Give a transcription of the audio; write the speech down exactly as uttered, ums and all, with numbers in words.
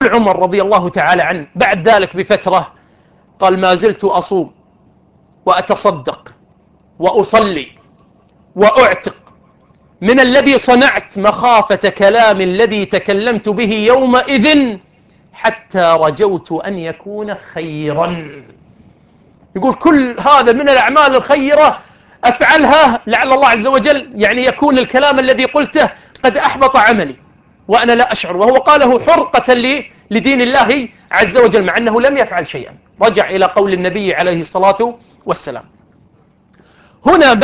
عمر رضي الله تعالى عنه بعد ذلك بفترة قال: ما زلت أصوم وأتصدق وأصلي وأعتق من الذي صنعت مخافة كلام الذي تكلمت به يومئذ حتى رجوت أن يكون خيرا. يقول كل هذا من الأعمال الخيرة أفعلها لعل الله عز وجل يعني يكون الكلام الذي قلته قد أحبط عملي وأنا لا أشعر. وهو قاله حرقة لي لدين الله عز وجل، مع أنه لم يفعل شيئا. رجع إلى قول النبي عليه الصلاة والسلام. هنا